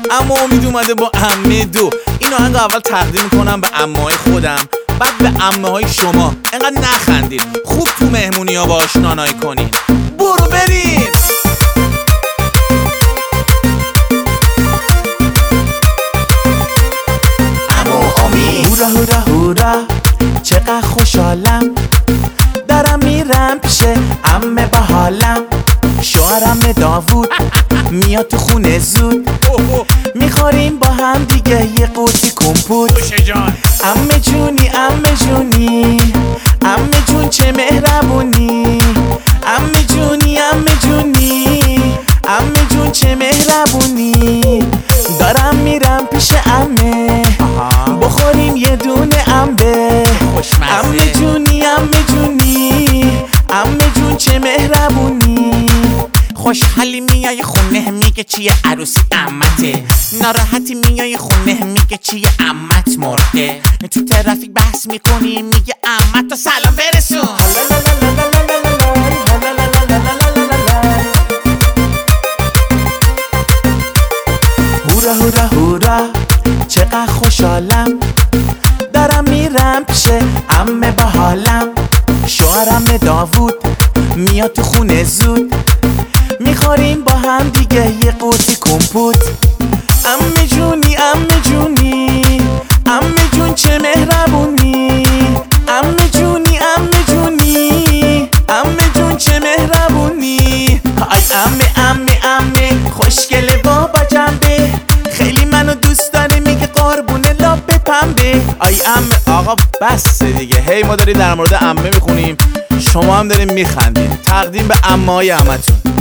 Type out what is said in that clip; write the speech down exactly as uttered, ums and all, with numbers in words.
اما امید اومده با عمه دو. این آهنگ اول تقدیم میکنم به عمه‌های خودم، بعد به عمه‌های شما. انقدر نخندید، خوب تو مهمونی ها باش نانایی کنین. برو بریم. عمو امید هورا هورا هورا چقدر خوشحالم، دارم میرم پیش عمه با حالم. شوهرم داوود میاد تو خونه زود، میخوریم با هم دیگه یه قوطی کمپوت. عمه جونی عمه جونی عمه جون چه مهربونی، عمه جونی عمه جونی عمه جون چه مهربونی. دارم میرم پیش عمه بخوریم یه دونه انبه. عمه جونی عمه جونی عمه جون چه مهربونی. خوشحالی میای خونه میگه چیه عروسی عمته، ناراحتی میای خونه میگه چیه عمت مرده. تو ترافیک بحث میکنی میگه عمت تا سلام برسون. هورا هورا هورا چقدر خوشحالم، دارم میرم پیش عمه با حالم. شوهرم داوود میاد تو خونه زود، میخوریم با هم دیگه یه قوطی کمپوت. عمه جونی عمه جونی عمه جون چه مهربونی، عمه جونی عمه جونی عمه جون چه مهربونی. آی عمه عمه عمه خوشگله بابا جنبه، خیلی منو دوست داره میگه قربون لاب پنبه. آی عمه. آقا بس دیگه، هی ما داریم در مورد عمه میخونیم، شما هم داریم میخندین. تقدیم به عمه‌های عمتون.